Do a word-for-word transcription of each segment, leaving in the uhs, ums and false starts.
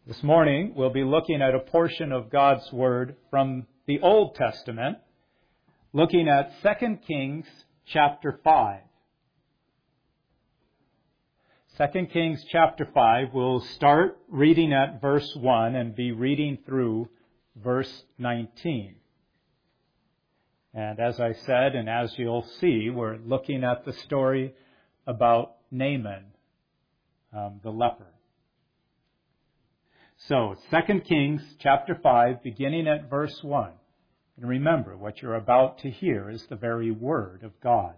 This morning, we'll be looking at a portion of God's Word from the Old Testament, looking at Second Kings chapter five. Second Kings chapter five, we'll start reading at verse one and be reading through verse nineteen. And as I said, and as you'll see, we're looking at the story about Naaman, um, the leper. So, Second Kings chapter five, beginning at verse one. And remember, what you're about to hear is the very word of God.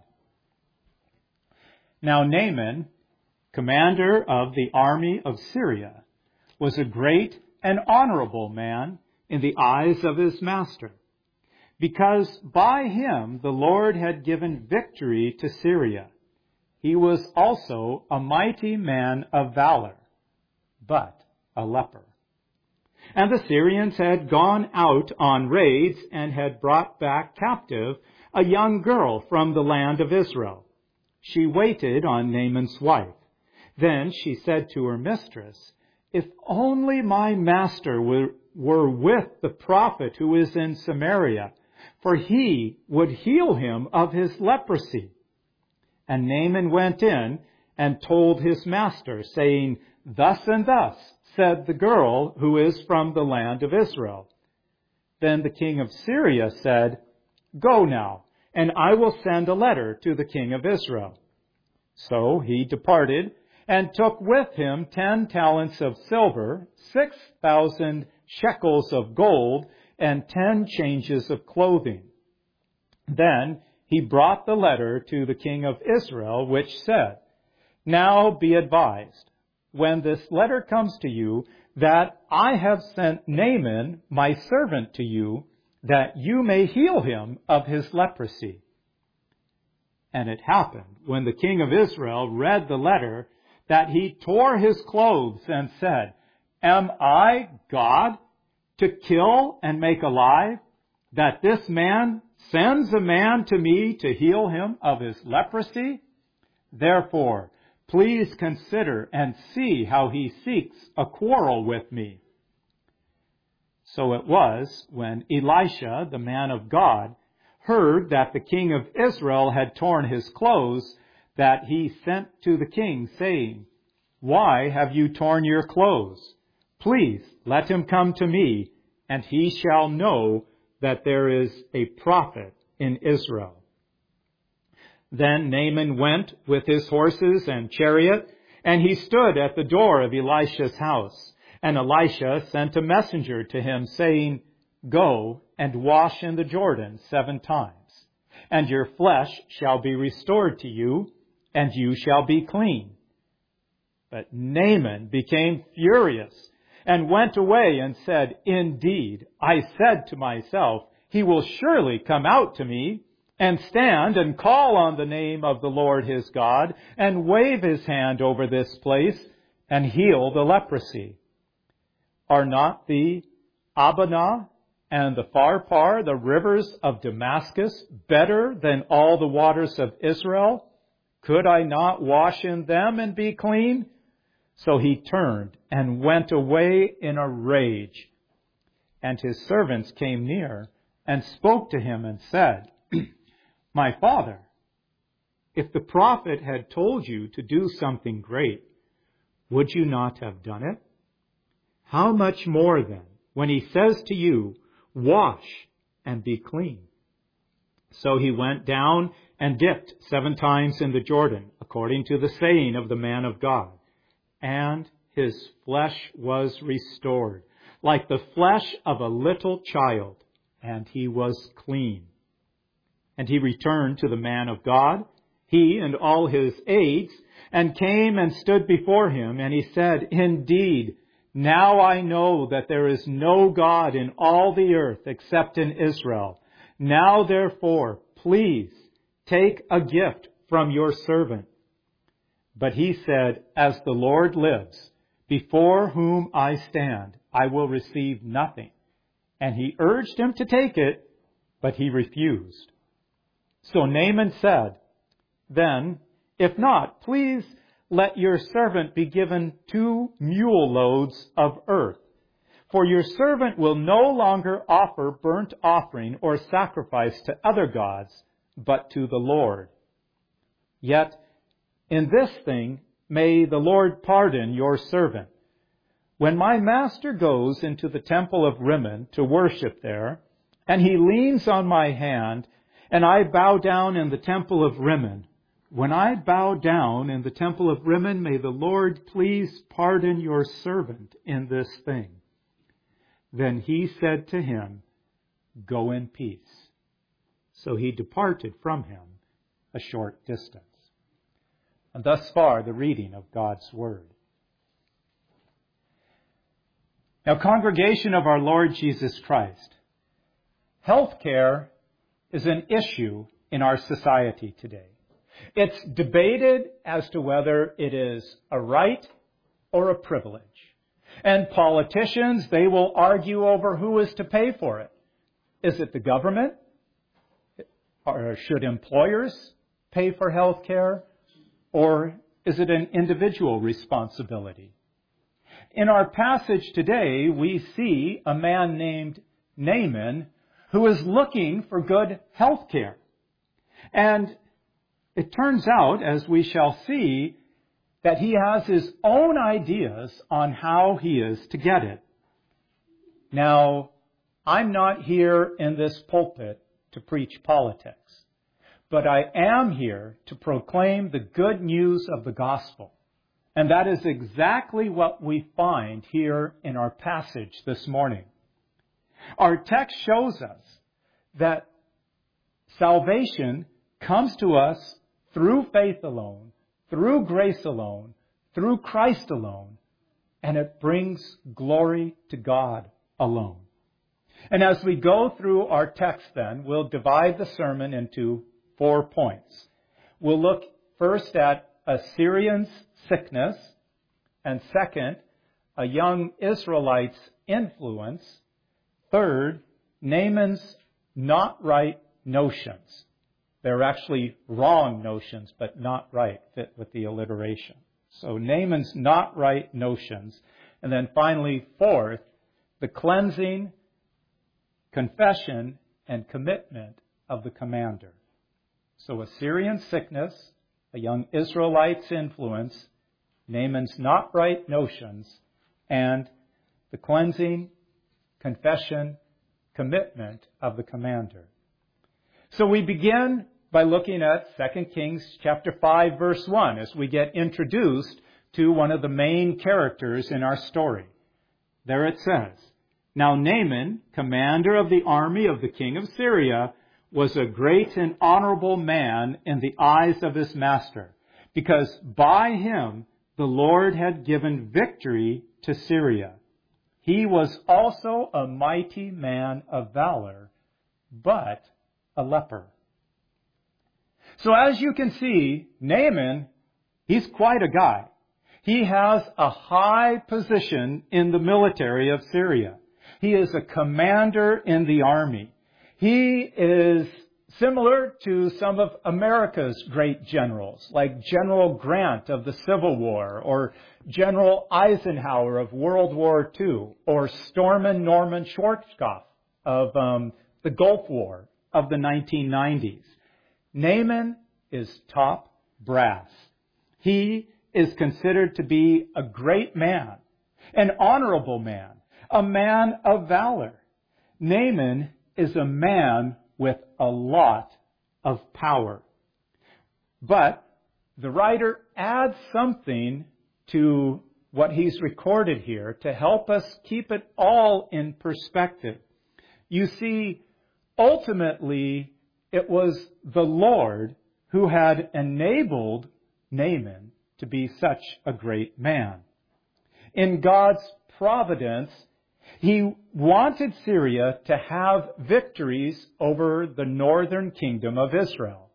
Now Naaman, commander of the army of Syria, was a great and honorable man in the eyes of his master, because by him the Lord had given victory to Syria. He was also a mighty man of valor, but a leper. And the Syrians had gone out on raids and had brought back captive a young girl from the land of Israel. She waited on Naaman's wife. Then she said to her mistress, "If only my master were, were with the prophet who is in Samaria, for he would heal him of his leprosy." And Naaman went in and told his master, saying, "Thus and thus said the girl who is from the land of Israel." Then the king of Syria said, "Go now, and I will send a letter to the king of Israel." So he departed and took with him ten talents of silver, six thousand shekels of gold, and ten changes of clothing. Then he brought the letter to the king of Israel, which said, "Now be advised, when this letter comes to you, that I have sent Naaman, my servant, to you, that you may heal him of his leprosy." And it happened, when the king of Israel read the letter, that he tore his clothes and said, "Am I God to kill and make alive, that this man sends a man to me to heal him of his leprosy? Therefore, please consider and see how he seeks a quarrel with me." So it was, when Elisha, the man of God, heard that the king of Israel had torn his clothes, that he sent to the king, saying, "Why have you torn your clothes? Please let him come to me, and he shall know that there is a prophet in Israel." Then Naaman went with his horses and chariot, and he stood at the door of Elisha's house. And Elisha sent a messenger to him, saying, "Go and wash in the Jordan seven times, and your flesh shall be restored to you, and you shall be clean." But Naaman became furious and went away and said, "Indeed, I said to myself, he will surely come out to me and stand and call on the name of the Lord his God, and wave his hand over this place, and heal the leprosy. Are not the Abana and the Pharpar, the rivers of Damascus, better than all the waters of Israel? Could I not wash in them and be clean?" So he turned and went away in a rage. And his servants came near and spoke to him and said, "My father, if the prophet had told you to do something great, would you not have done it? How much more then, when he says to you, 'Wash and be clean'?" So he went down and dipped seven times in the Jordan, according to the saying of the man of God. And his flesh was restored, like the flesh of a little child, and he was clean. And he returned to the man of God, he and all his aides, and came and stood before him. And he said, "Indeed, now I know that there is no God in all the earth except in Israel. Now therefore, please take a gift from your servant." But he said, "As the Lord lives, before whom I stand, I will receive nothing." And he urged him to take it, but he refused. So Naaman said, "Then, if not, please let your servant be given two mule loads of earth, For your servant will no longer offer burnt offering or sacrifice to other gods, but to the Lord. Yet in this thing may the Lord pardon your servant. When my master goes into the temple of Rimmon to worship there, and he leans on my hand, and I bow down in the temple of Rimmon, when I bow down in the temple of Rimmon, may the Lord please pardon your servant in this thing. Then he said to him, Go in peace. So he departed from him a short distance. And thus far, the reading of God's Word. Now, congregation of our Lord Jesus Christ, health care is an issue in our society today. It's debated as to whether it is a right or a privilege. And politicians, they will argue over who is to pay for it. Is it the government? Or should employers pay for health care? Or is it an individual responsibility? In our passage today, we see a man named Naaman who is looking for good health care. And it turns out, as we shall see, that he has his own ideas on how he is to get it. Now, I'm not here in this pulpit to preach politics, but I am here to proclaim the good news of the gospel. And that is exactly what we find here in our passage this morning. Our text shows us that salvation comes to us through faith alone, through grace alone, through Christ alone, and it brings glory to God alone. And as we go through our text then, we'll divide the sermon into four points. We'll look first at a Syrian's sickness, and second, a young Israelite's influence. Third, Naaman's not right notions. They're actually wrong notions, but not right, fit with the alliteration. So Naaman's not right notions. And then finally, fourth, the cleansing, confession, and commitment of the commander. So a Syrian sickness, a young Israelite's influence, Naaman's not right notions, and the cleansing, confession, commitment of the commander. So we begin by looking at Second Kings chapter five, verse one, as we get introduced to one of the main characters in our story. There it says, Now Naaman, commander of the army of the king of Syria, was a great and honorable man in the eyes of his master, because by him the Lord had given victory to Syria. He was also a mighty man of valor, but a leper. So as you can see, Naaman, he's quite a guy. He has a high position in the military of Syria. He is a commander in the army. He is similar to some of America's great generals, like General Grant of the Civil War, or General Eisenhower of World War Two, or Stormin Norman Schwarzkopf of um, the Gulf War of the nineteen nineties. Naaman is top brass. He is considered to be a great man, an honorable man, a man of valor. Naaman is a man with a lot of power. But the writer adds something to what he's recorded here to help us keep it all in perspective. You see, ultimately, it was the Lord who had enabled Naaman to be such a great man. In God's providence, He wanted Syria to have victories over the northern kingdom of Israel.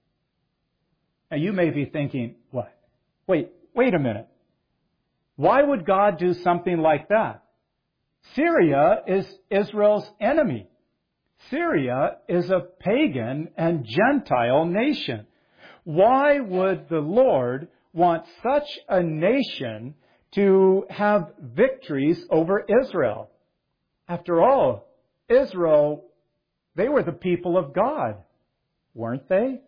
Now you may be thinking, what? Wait, wait a minute. Why would God do something like that? Syria is Israel's enemy. Syria is a pagan and Gentile nation. Why would the Lord want such a nation to have victories over Israel? After all, Israel, they were the people of God, weren't they?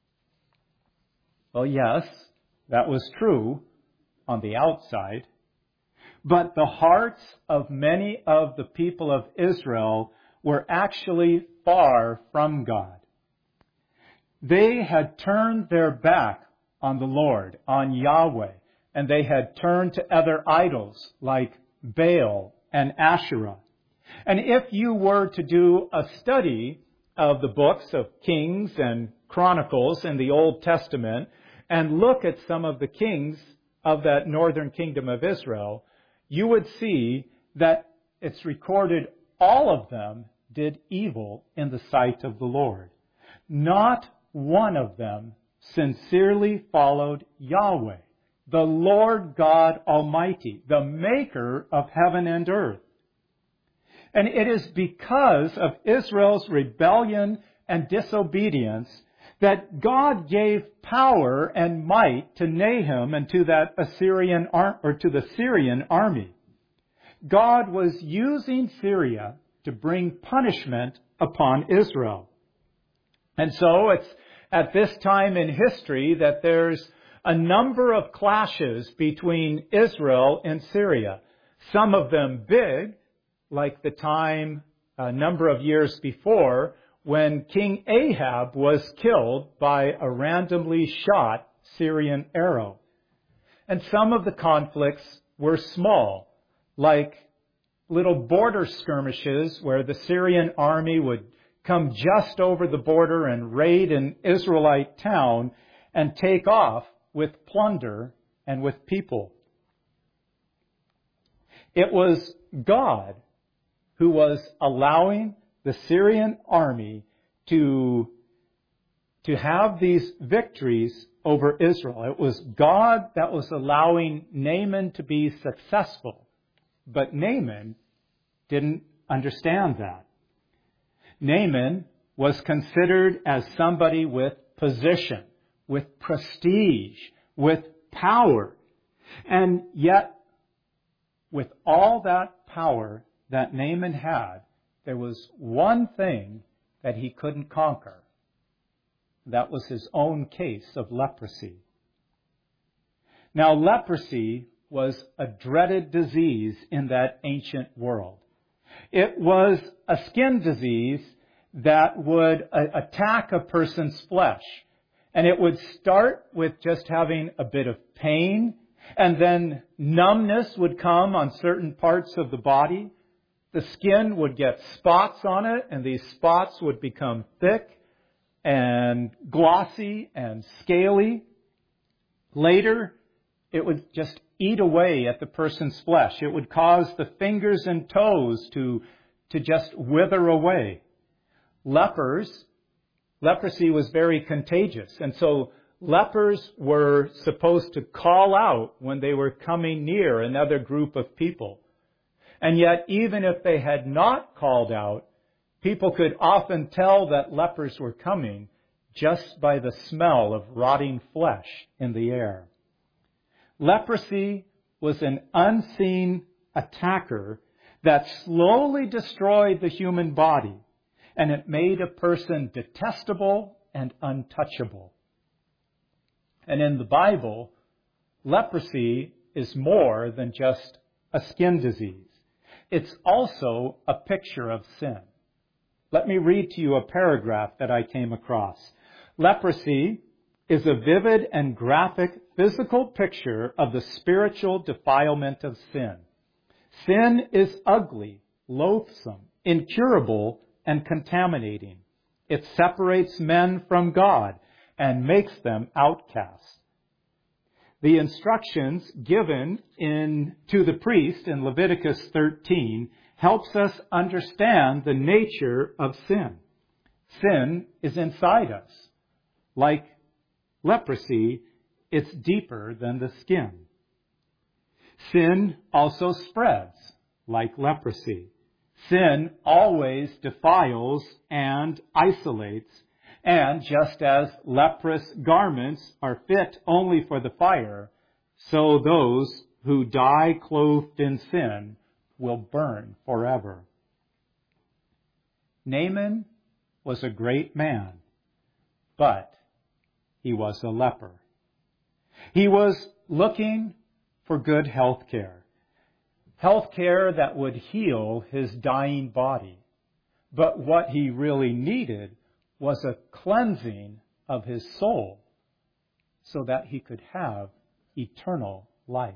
Well, yes, that was true on the outside. But the hearts of many of the people of Israel were actually far from God. They had turned their back on the Lord, on Yahweh, and they had turned to other idols like Baal and Asherah. And if you were to do a study of the books of Kings and Chronicles in the Old Testament and look at some of the kings of that northern kingdom of Israel, you would see that it's recorded all of them did evil in the sight of the Lord. Not one of them sincerely followed Yahweh, the Lord God Almighty, the maker of heaven and earth. And it is because of Israel's rebellion and disobedience that God gave power and might to Nahum and to that Assyrian ar- or to the Syrian army. God was using Syria to bring punishment upon Israel. And so it's at this time in history that there's a number of clashes between Israel and Syria. Some of them big, like the time a number of years before when King Ahab was killed by a randomly shot Syrian arrow. And some of the conflicts were small, like little border skirmishes where the Syrian army would come just over the border and raid an Israelite town and take off with plunder and with people. It was God who was allowing the Syrian army to, to have these victories over Israel. It was God that was allowing Naaman to be successful. But Naaman didn't understand that. Naaman was considered as somebody with position, with prestige, with power. And yet, with all that power that Naaman had, there was one thing that he couldn't conquer. That was his own case of leprosy. Now, leprosy was a dreaded disease in that ancient world. It was a skin disease that would a- attack a person's flesh. And it would start with just having a bit of pain, and then numbness would come on certain parts of the body. The skin would get spots on it, and these spots would become thick and glossy and scaly. Later, it would just eat away at the person's flesh. It would cause the fingers and toes to, to just wither away. Lepers, leprosy was very contagious, and so lepers were supposed to call out when they were coming near another group of people. And yet, even if they had not called out, people could often tell that lepers were coming just by the smell of rotting flesh in the air. Leprosy was an unseen attacker that slowly destroyed the human body, and it made a person detestable and untouchable. And in the Bible, leprosy is more than just a skin disease. It's also a picture of sin. Let me read to you a paragraph that I came across. Leprosy is a vivid and graphic physical picture of the spiritual defilement of sin. Sin is ugly, loathsome, incurable, and contaminating. It separates men from God and makes them outcasts. The instructions given in, to the priest in Leviticus thirteen helps us understand the nature of sin. Sin is inside us. Like leprosy, it's deeper than the skin. Sin also spreads, like leprosy. Sin always defiles and isolates. And just as leprous garments are fit only for the fire, so those who die clothed in sin will burn forever. Naaman was a great man, but he was a leper. He was looking for good health care, health care that would heal his dying body. But what he really needed was a cleansing of his soul so that he could have eternal life.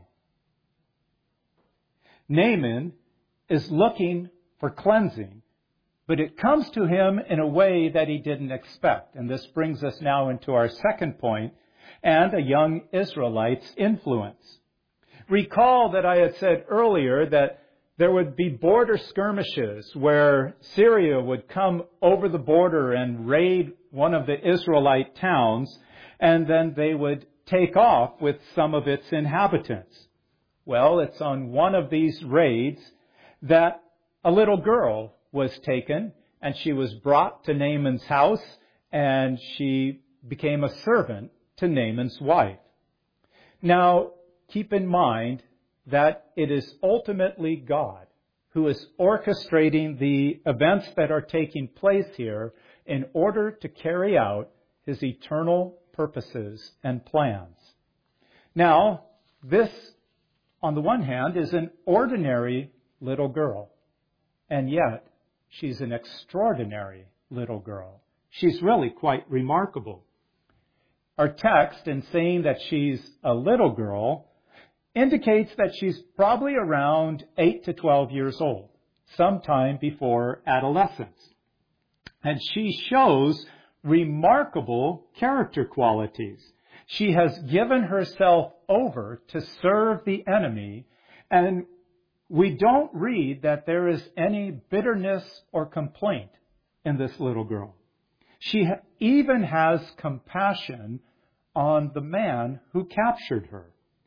Naaman is looking for cleansing, but it comes to him in a way that he didn't expect. And this brings us now into our second point, and a young Israelite's influence. Recall that I had said earlier that there would be border skirmishes where Syria would come over the border and raid one of the Israelite towns, and then they would take off with some of its inhabitants. Well, it's on one of these raids that a little girl was taken, and she was brought to Naaman's house, and she became a servant to Naaman's wife. Now, keep in mind that it is ultimately God who is orchestrating the events that are taking place here in order to carry out His eternal purposes and plans. Now, this, on the one hand, is an ordinary little girl, and yet she's an extraordinary little girl. She's really quite remarkable. Our text, in saying that she's a little girl, indicates that she's probably around eight to twelve years old, sometime before adolescence. And she shows remarkable character qualities. She has given herself over to serve the enemy, and we don't read that there is any bitterness or complaint in this little girl. She even has compassion on the man who captured her.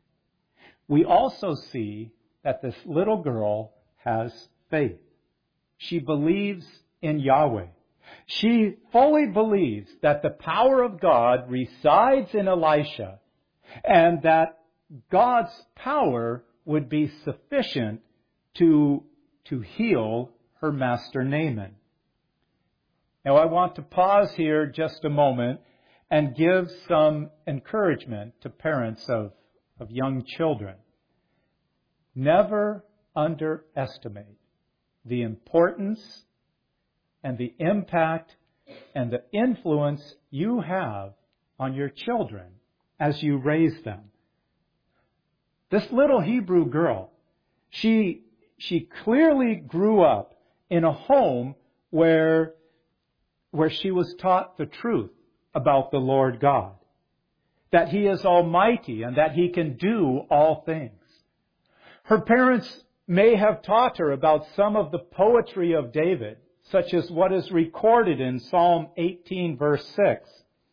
We also see that this little girl has faith. She believes in Yahweh. She fully believes that the power of God resides in Elisha and that God's power would be sufficient to, to heal her master Naaman. Now, I want to pause here just a moment and give some encouragement to parents of, of young children. Never underestimate the importance and the impact and the influence you have on your children as you raise them. This little Hebrew girl, she, she clearly grew up in a home where, where she was taught the truth about the Lord God, that He is almighty and that He can do all things. Her parents may have taught her about some of the poetry of David, such as what is recorded in Psalm eighteen, verse six,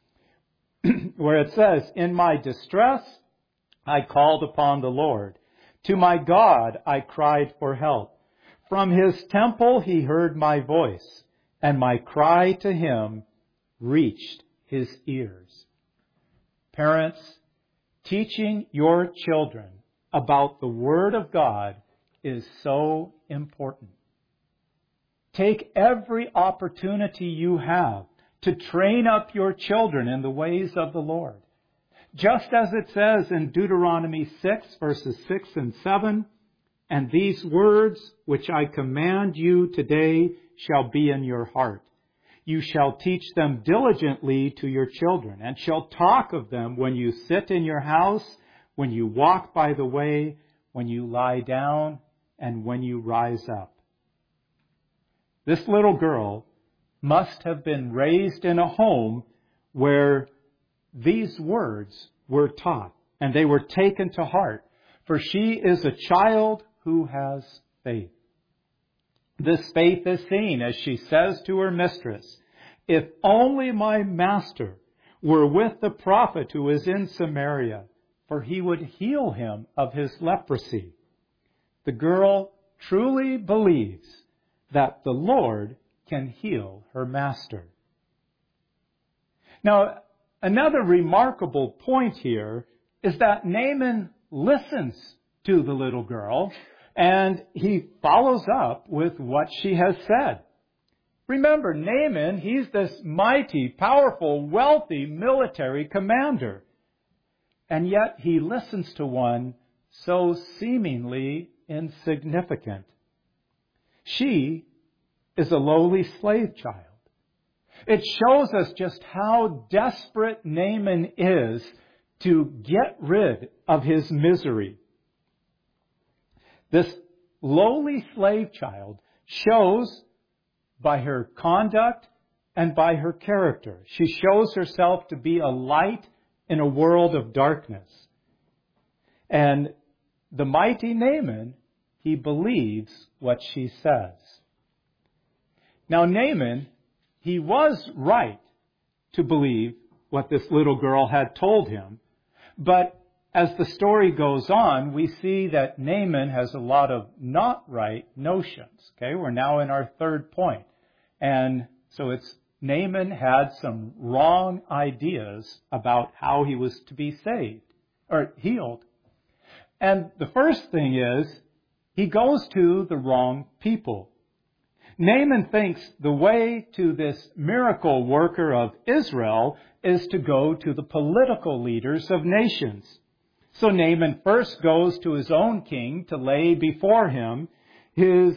where it says, "In my distress, I called upon the Lord. To my God, I cried for help. From His temple He heard my voice, and my cry to Him reached His ears." Parents, teaching your children about the Word of God is so important. Take every opportunity you have to train up your children in the ways of the Lord. Just as it says in Deuteronomy six, verses six and seven, "And these words which I command you today shall be in your heart. You shall teach them diligently to your children, and shall talk of them when you sit in your house, when you walk by the way, when you lie down, and when you rise up." This little girl must have been raised in a home where these words were taught and they were taken to heart, for she is a child who has faith. This faith is seen as she says to her mistress, "If only my master were with the prophet who is in Samaria, for he would heal him of his leprosy." The girl truly believes that the Lord can heal her master. Now, another remarkable point here is that Naaman listens to the little girl and he follows up with what she has said. Remember, Naaman, he's this mighty, powerful, wealthy military commander. And yet he listens to one so seemingly insignificant. She is a lowly slave child. It shows us just how desperate Naaman is to get rid of his misery. This lowly slave child shows by her conduct and by her character. She shows herself to be a light in a world of darkness. And the mighty Naaman, he believes what she says. Now Naaman, he was right to believe what this little girl had told him. But as the story goes on, we see that Naaman has a lot of not right notions. Okay, we're now in our third point. And so it's Naaman had some wrong ideas about how he was to be saved or healed. And the first thing is he goes to the wrong people. Naaman thinks the way to this miracle worker of Israel is to go to the political leaders of nations. So Naaman first goes to his own king to lay before him his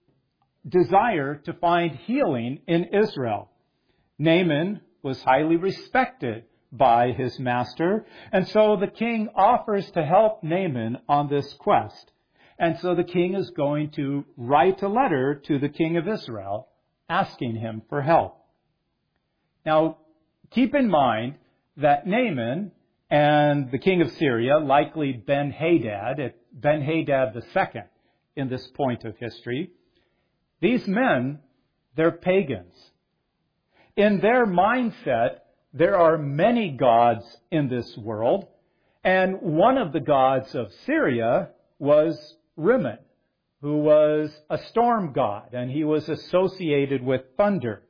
desire to find healing in Israel. Naaman was highly respected by his master, and so the king offers to help Naaman on this quest. And so the king is going to write a letter to the king of Israel asking him for help. Now, keep in mind that Naaman and the king of Syria, likely Ben-Hadad, Ben-Hadad the second in this point of history, these men, they're pagans. In their mindset, there are many gods in this world, and one of the gods of Syria was Rimmon, who was a storm god, and he was associated with thunder.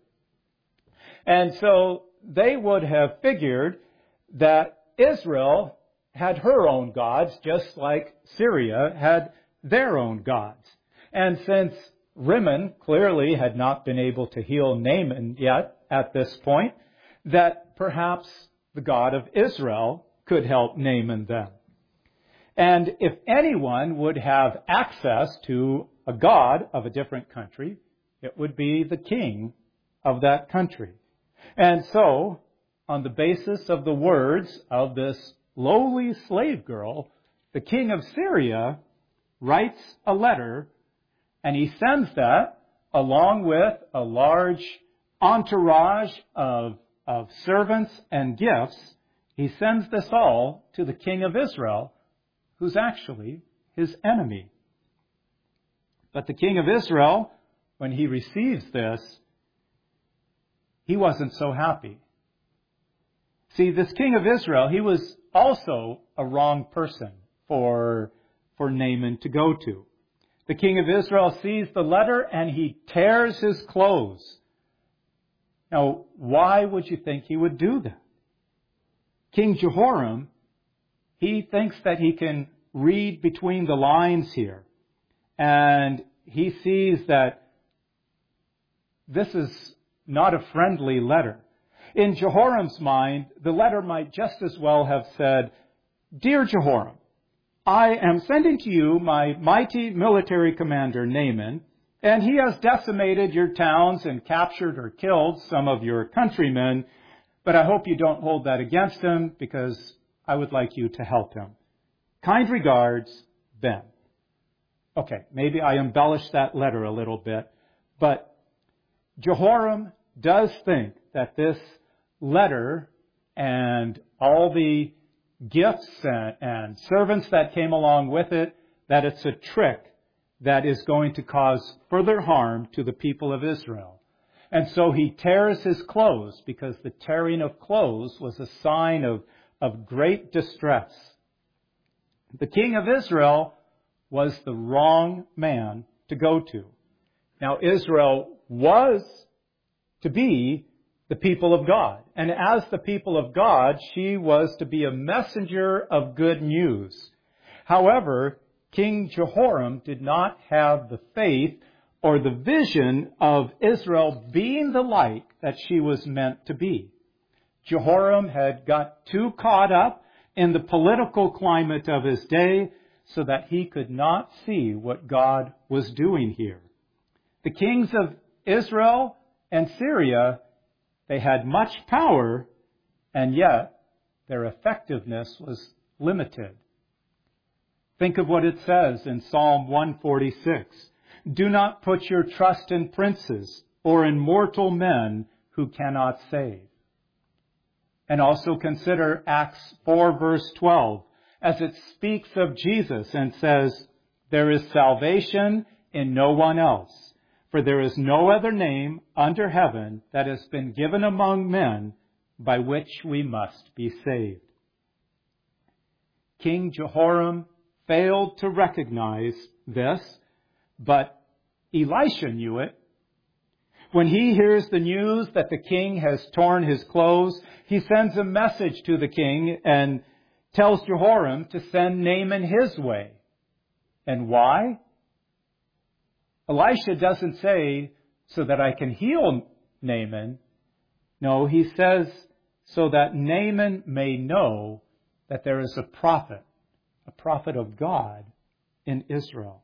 And so they would have figured that Israel had her own gods, just like Syria had their own gods. And since Rimmon clearly had not been able to heal Naaman yet at this point, that perhaps the God of Israel could help Naaman then. And if anyone would have access to a god of a different country, it would be the king of that country. And so, on the basis of the words of this lowly slave girl, the king of Syria writes a letter, and he sends that along with a large entourage of, of servants and gifts. He sends this all to the king of Israel, who's actually his enemy. But the king of Israel, when he receives this, he wasn't so happy. See, this king of Israel, he was also a wrong person for, for Naaman to go to. The king of Israel sees the letter and he tears his clothes. Now, why would you think he would do that? King Jehoram, he thinks that he can read between the lines here. And he sees that this is not a friendly letter. In Jehoram's mind, the letter might just as well have said, "Dear Jehoram, I am sending to you my mighty military commander Naaman, and he has decimated your towns and captured or killed some of your countrymen, but I hope you don't hold that against him because I would like you to help him. Kind regards, Ben." Okay, maybe I embellished that letter a little bit, but Jehoram does think that this letter and all the gifts and, and servants that came along with it, that it's a trick that is going to cause further harm to the people of Israel. And so he tears his clothes, because the tearing of clothes was a sign of, of great distress. The king of Israel was the wrong man to go to. Now, Israel was to be the people of God. And as the people of God, she was to be a messenger of good news. However, King Jehoram did not have the faith or the vision of Israel being the light that she was meant to be. Jehoram had got too caught up in the political climate of his day so that he could not see what God was doing here. The kings of Israel and Syria, they had much power, and yet their effectiveness was limited. Think of what it says in Psalm one forty-six. Do not put your trust in princes or in mortal men who cannot save. And also consider Acts four verse twelve as it speaks of Jesus and says, there is salvation in no one else, for there is no other name under heaven that has been given among men by which we must be saved. King Jehoram failed to recognize this, but Elisha knew it. When he hears the news that the king has torn his clothes, he sends a message to the king and tells Jehoram to send Naaman his way. And why? Elisha doesn't say, so that I can heal Naaman. No, he says, so that Naaman may know that there is a prophet, a prophet of God in Israel.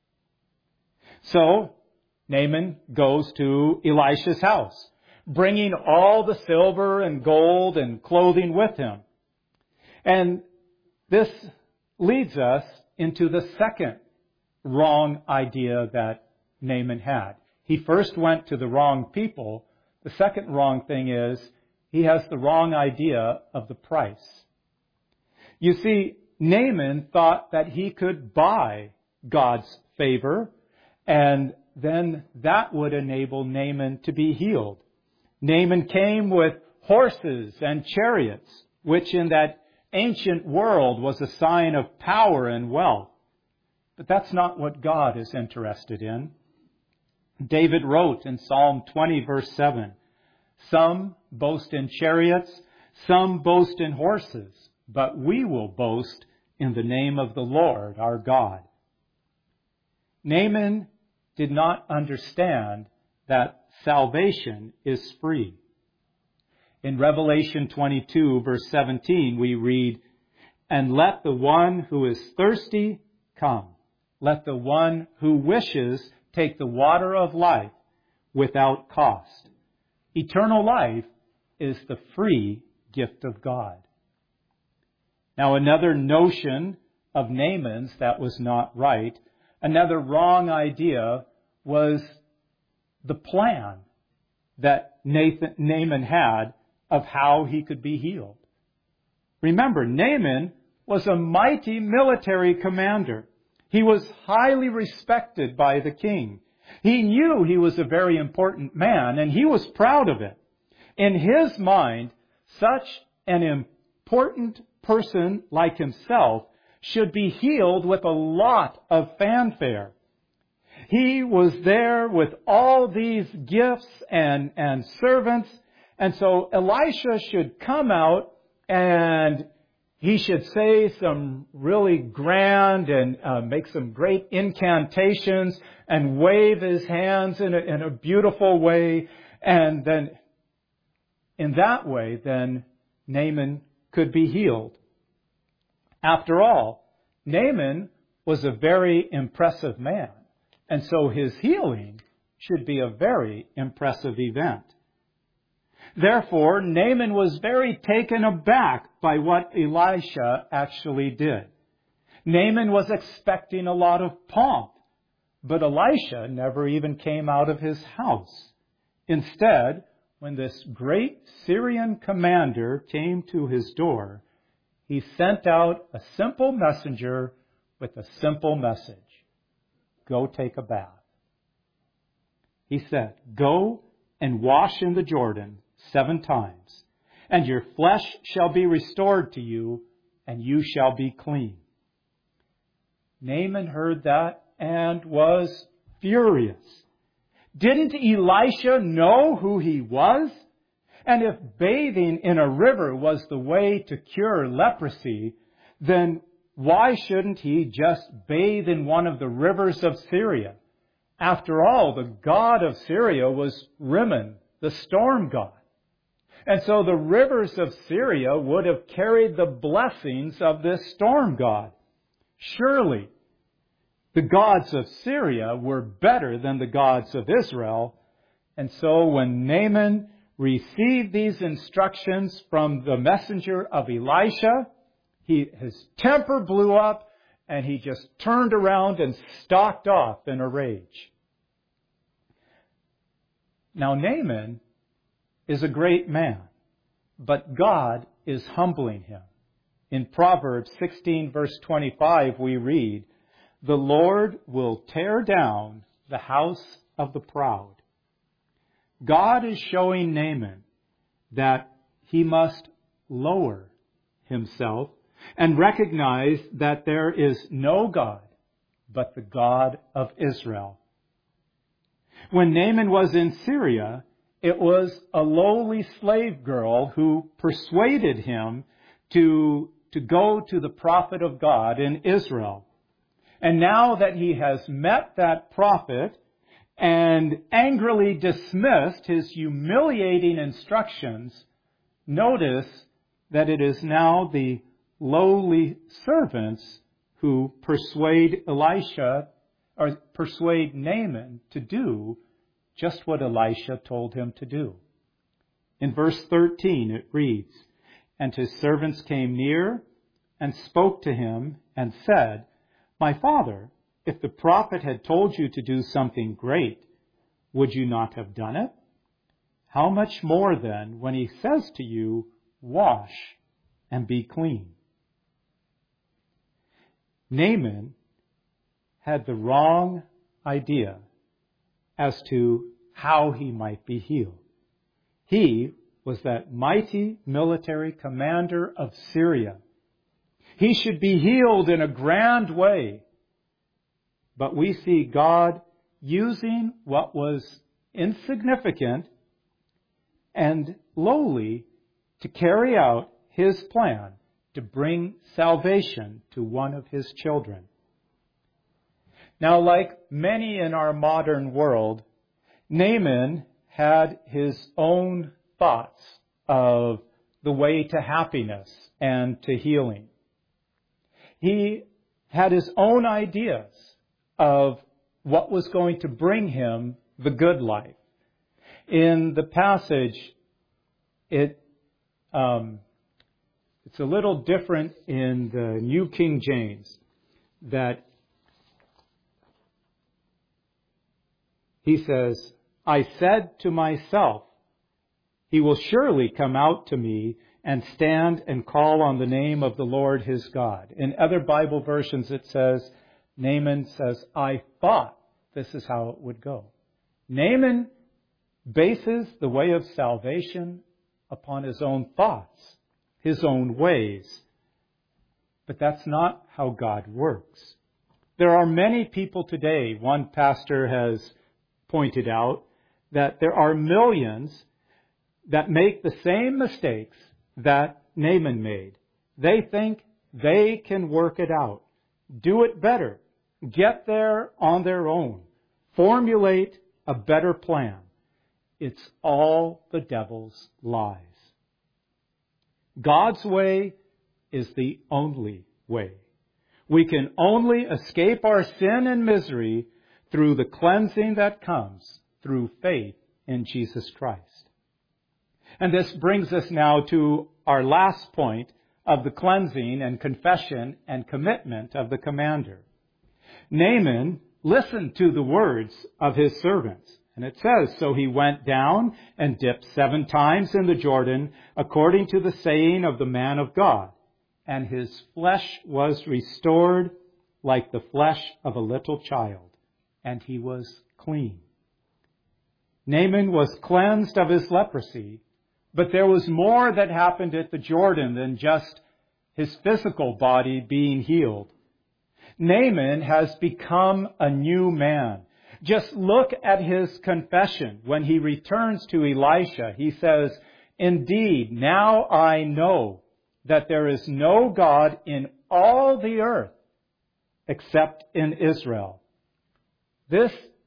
So, Naaman goes to Elisha's house, bringing all the silver and gold and clothing with him. And this leads us into the second wrong idea that Naaman had. He first went to the wrong people. The second wrong thing is he has the wrong idea of the price. You see, Naaman thought that he could buy God's favor, and then that would enable Naaman to be healed. Naaman came with horses and chariots, which in that ancient world was a sign of power and wealth. But that's not what God is interested in. David wrote in Psalm twenty, verse seven, some boast in chariots, some boast in horses, but we will boast in the name of the Lord our God. Naaman did not understand that salvation is free. In Revelation twenty-two, verse seventeen, we read, and let the one who is thirsty come. Let the one who wishes take the water of life without cost. Eternal life is the free gift of God. Now, another notion of Naaman's that was not right, another wrong idea was the plan that Nathan, Naaman had of how he could be healed. Remember, Naaman was a mighty military commander. He was highly respected by the king. He knew he was a very important man, and he was proud of it. In his mind, such an important person like himself should be healed with a lot of fanfare. He was there with all these gifts and, and servants, and so Elisha should come out and he should say some really grand and uh, make some great incantations and wave his hands in a, in a beautiful way. And then in that way, then Naaman could be healed. After all, Naaman was a very impressive man. And so his healing should be a very impressive event. Therefore, Naaman was very taken aback by what Elisha actually did. Naaman was expecting a lot of pomp, but Elisha never even came out of his house. Instead, when this great Syrian commander came to his door, he sent out a simple messenger with a simple message. Go take a bath. He said, go and wash in the Jordan seven times, and your flesh shall be restored to you, and you shall be clean. Naaman heard that and was furious. Didn't Elisha know who he was? And if bathing in a river was the way to cure leprosy, then why shouldn't he just bathe in one of the rivers of Syria? After all, the god of Syria was Rimmon, the storm god. And so the rivers of Syria would have carried the blessings of this storm god. Surely, the gods of Syria were better than the gods of Israel. And so when Naaman received these instructions from the messenger of Elisha, he, his temper blew up and he just turned around and stalked off in a rage. Now Naaman is a great man, but God is humbling him. In Proverbs sixteen verse twenty-five we read, "The Lord will tear down the house of the proud." God is showing Naaman that he must lower himself and recognize that there is no God but the God of Israel. When Naaman was in Syria, it was a lowly slave girl who persuaded him to, to go to the prophet of God in Israel. And now that he has met that prophet and angrily dismissed his humiliating instructions, notice that it is now the lowly servants who persuade Elisha or persuade Naaman to do just what Elisha told him to do. In verse thirteen it reads, "And his servants came near and spoke to him and said, 'My father, if the prophet had told you to do something great, would you not have done it? How much more then when he says to you, wash and be clean?'" Naaman had the wrong idea as to how he might be healed. He was that mighty military commander of Syria. He should be healed in a grand way. But we see God using what was insignificant and lowly to carry out His plan to bring salvation to one of His children. Now, like many in our modern world, Naaman had his own thoughts of the way to happiness and to healing. He had his own ideas of what was going to bring him the good life. In the passage, it um, it's a little different in the New King James, that he says, "I said to myself, he will surely come out to me and stand and call on the name of the Lord his God." In other Bible versions it says, Naaman says, "I thought this is how it would go." Naaman bases the way of salvation upon his own thoughts, his own ways. But that's not how God works. There are many people today, one pastor has pointed out, that there are millions that make the same mistakes that Naaman made. They think they can work it out, do it better, get there on their own, formulate a better plan. It's all the devil's lies. God's way is the only way. We can only escape our sin and misery through the cleansing that comes through faith in Jesus Christ. And this brings us now to our last point of the cleansing and confession and commitment of the commander. Naaman listened to the words of his servants. And it says, "So he went down and dipped seven times in the Jordan, according to the saying of the man of God. And his flesh was restored like the flesh of a little child. And he was clean." Naaman was cleansed of his leprosy, but there was more that happened at the Jordan than just his physical body being healed. Naaman has become a new man. Just look at his confession. When he returns to Elisha, he says, "Indeed, now I know that there is no God in all the earth except in Israel." This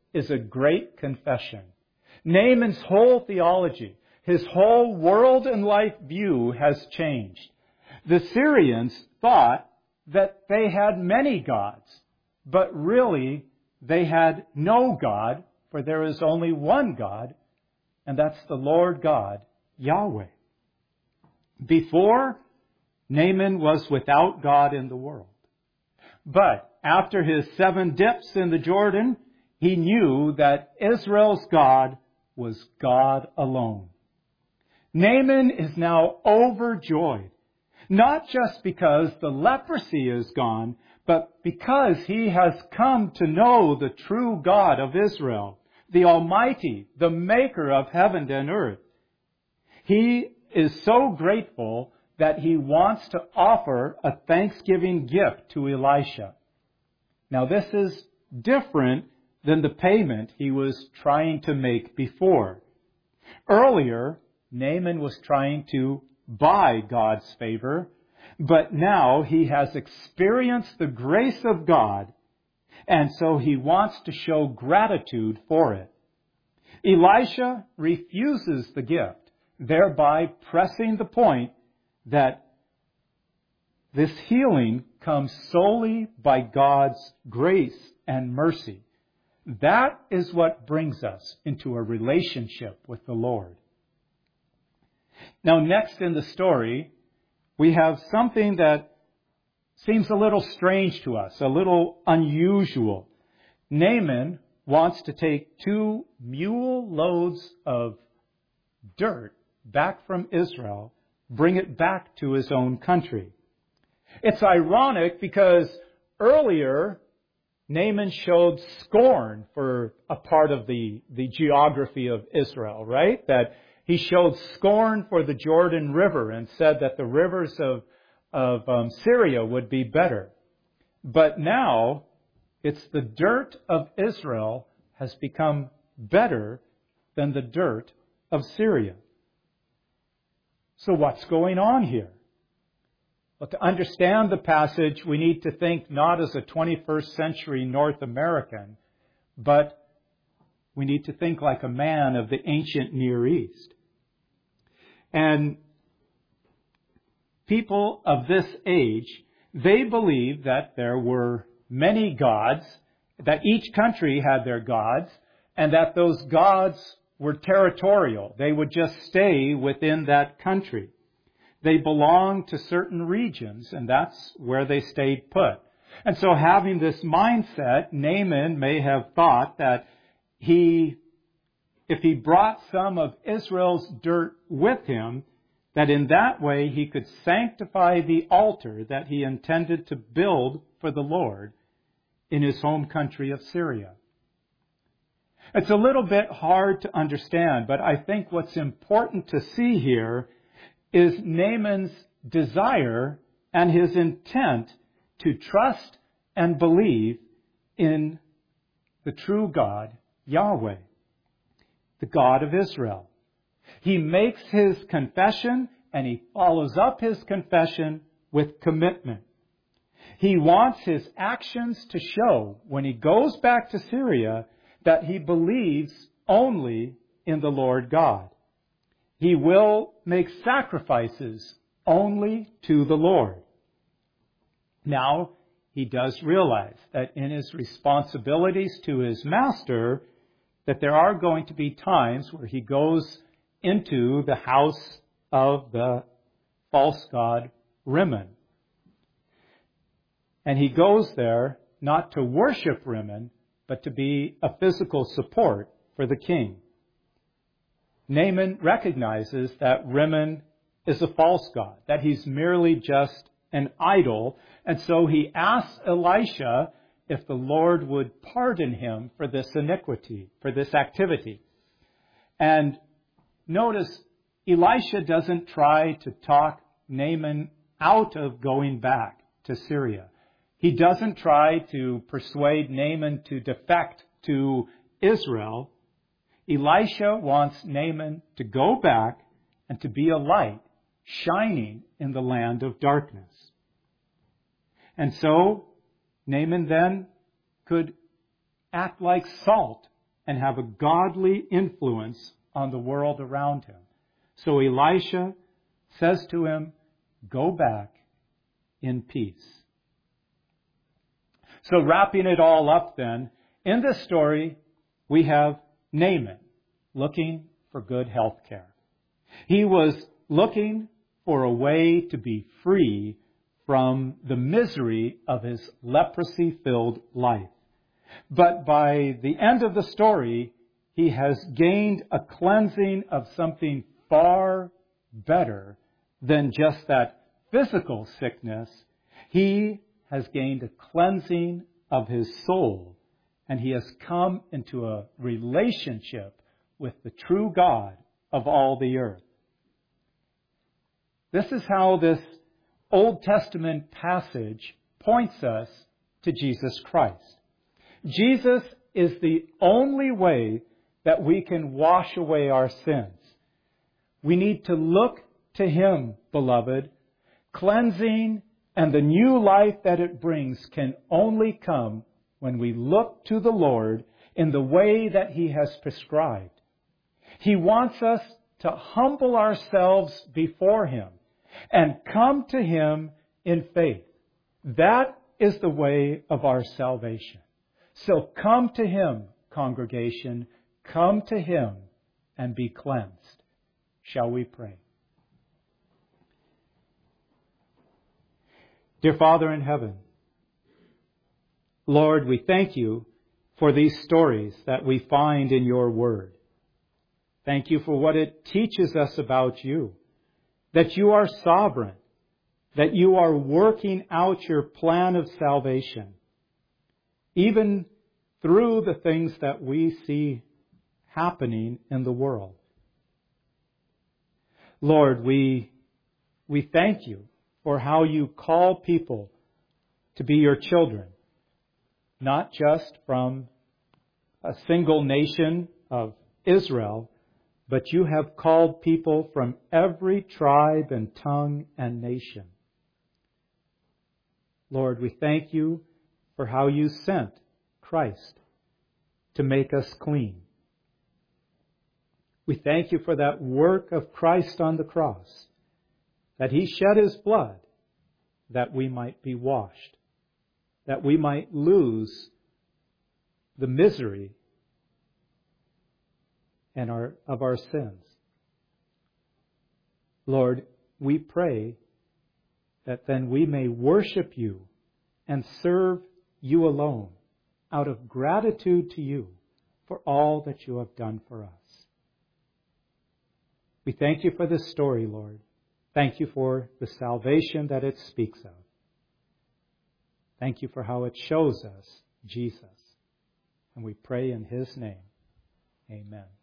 is a great confession. Naaman's whole theology, his whole world and life view has changed. The Syrians thought that they had many gods, but really they had no God, for there is only one God, and that's the Lord God, Yahweh. Before, Naaman was without God in the world. But after his seven dips in the Jordan, he knew that Israel's God was God alone. Naaman is now overjoyed, not just because the leprosy is gone, but because he has come to know the true God of Israel, the Almighty, the Maker of heaven and earth. He is so grateful that he wants to offer a thanksgiving gift to Elisha. Now, this is different than the payment he was trying to make before. Earlier, Naaman was trying to buy God's favor, but now he has experienced the grace of God, and so he wants to show gratitude for it. Elisha refuses the gift, thereby pressing the point that this healing comes solely by God's grace and mercy. That is what brings us into a relationship with the Lord. Now, next in the story, we have something that seems a little strange to us, a little unusual. Naaman wants to take two mule loads of dirt back from Israel, bring it back to his own country. It's ironic because earlier, Naaman showed scorn for a part of the, the geography of Israel, right? That he showed scorn for the Jordan River and said that the rivers of, of um, Syria would be better. But now, it's the dirt of Israel has become better than the dirt of Syria. So what's going on here? Well, to understand the passage, we need to think not as a twenty-first century North American, but we need to think like a man of the ancient Near East. And people of this age, they believed that there were many gods, that each country had their gods, and that those gods were territorial. They would just stay within that country. They belonged to certain regions, and that's where they stayed put. And so having this mindset, Naaman may have thought that he, if he brought some of Israel's dirt with him, that in that way he could sanctify the altar that he intended to build for the Lord in his home country of Syria. It's a little bit hard to understand, but I think what's important to see here is Naaman's desire and his intent to trust and believe in the true God, Yahweh, the God of Israel. He makes his confession and he follows up his confession with commitment. He wants his actions to show when he goes back to Syria that he believes only in the Lord God. He will make sacrifices only to the Lord. Now, he does realize that in his responsibilities to his master, that there are going to be times where he goes into the house of the false god Rimmon. And he goes there not to worship Rimmon, but to be a physical support for the king. Naaman recognizes that Rimmon is a false god, that he's merely just an idol, and so he asks Elisha if the Lord would pardon him for this iniquity, for this activity. And notice, Elisha doesn't try to talk Naaman out of going back to Syria. He doesn't try to persuade Naaman to defect to Israel. Elisha wants Naaman to go back and to be a light shining in the land of darkness. And so Naaman then could act like salt and have a godly influence on the world around him. So Elisha says to him, go back in peace. So wrapping it all up then, in this story, we have Naaman looking for good health care. He was looking for a way to be free from the misery of his leprosy-filled life. But by the end of the story, he has gained a cleansing of something far better than just that physical sickness. He has gained a cleansing of his soul, and he has come into a relationship with the true God of all the earth. This is how this Old Testament passage points us to Jesus Christ. Jesus is the only way that we can wash away our sins. We need to look to Him, beloved. Cleansing and the new life that it brings can only come when we look to the Lord in the way that He has prescribed. He wants us to humble ourselves before Him and come to Him in faith. That is the way of our salvation. So come to Him, congregation. Come to Him and be cleansed. Shall we pray? Dear Father in heaven, Lord, we thank You for these stories that we find in Your Word. Thank You for what it teaches us about You, that You are sovereign, that You are working out Your plan of salvation, even through the things that we see happening in the world. Lord, we, we thank You for how You call people to be Your children, not just from a single nation of Israel, but You have called people from every tribe and tongue and nation. Lord, we thank You for how You sent Christ to make us clean. We thank You for that work of Christ on the cross, that He shed His blood that we might be washed, that we might lose the misery and our, of our sins. Lord, we pray that then we may worship You and serve You alone out of gratitude to You for all that You have done for us. We thank You for this story, Lord. Thank You for the salvation that it speaks of. Thank You for how it shows us Jesus. And we pray in His name. Amen.